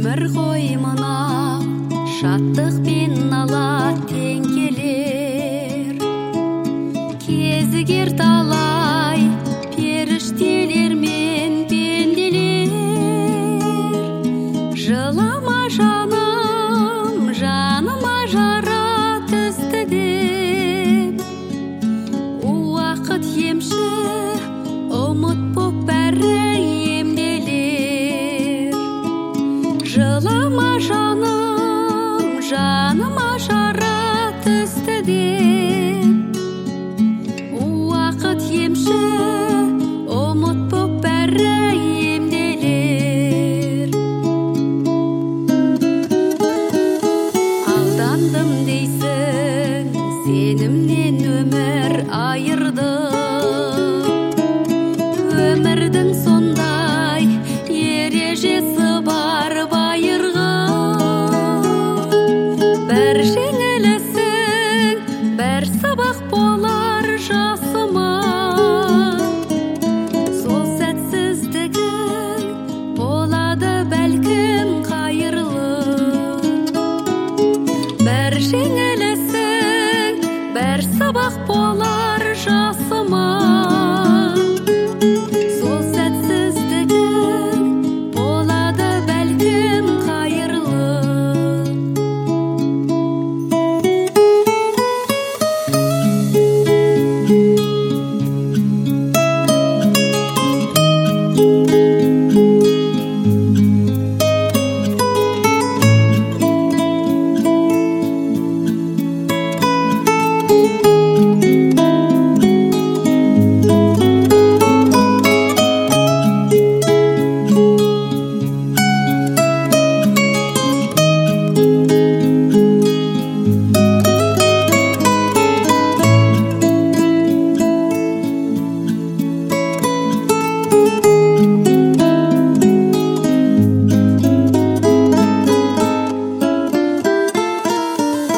өмір ғой мынау, шаттықпен ала тең келер. Кезігер талай періштелер мен пенделер. Жылама жаным, жаныма жара түсті деп. Уақыт емші, ұмыт боп бәрі емделер. Жылама жаным, жаныма жара түсті деп. Уақыт емші, ұмыт боп бәрі емделер. Алдандым дейсің, сенімнен өмір айырды. Өмірдің сондай ережесі бар байырғы. Бір жеңілісің, бір сабақ болар жасыма. Сол сәтсіздігің болады бәлкім қайырлы. Бір жеңілісің, бір сабақ болар жасыма. Сол сәтсіздігің болады бәлкім қайырлы.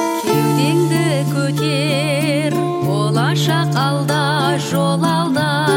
Кеудеңді көтер, болашақ алда, жол алда.